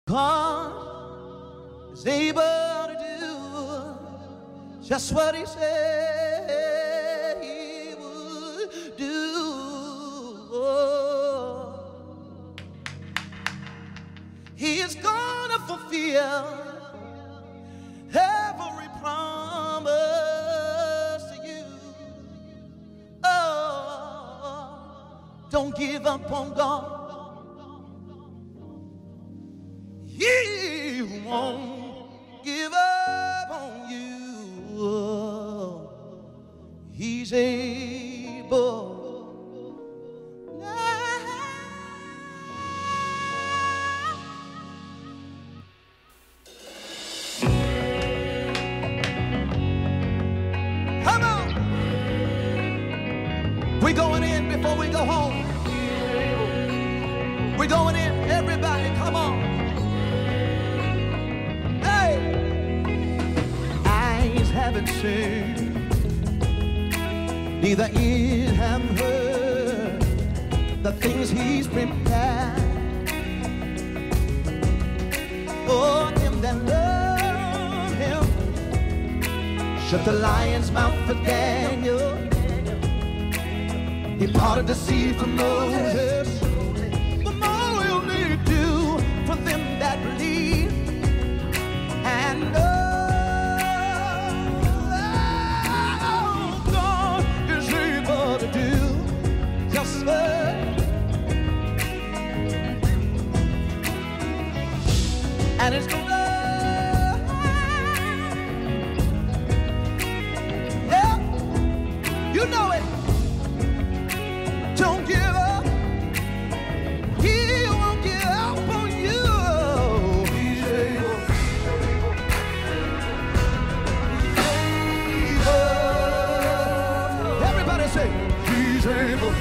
God is able to do just what he said he would do. He is gonna fulfill every promise to you. Oh, don't give up on God. He won't give up on you. He's able. Come on. We're going in before we go home. We're going in. Everybody, come on. Haven't seen, neither ears have heard the things he's prepared for them that love him. Shut the lion's mouth for Daniel. He parted the sea for Moses. But more will he do for them that believe and know. And it's gonna, yeah, you know it. Don't give up. He won't give up on you. He's able. He's able. Everybody say, he's able.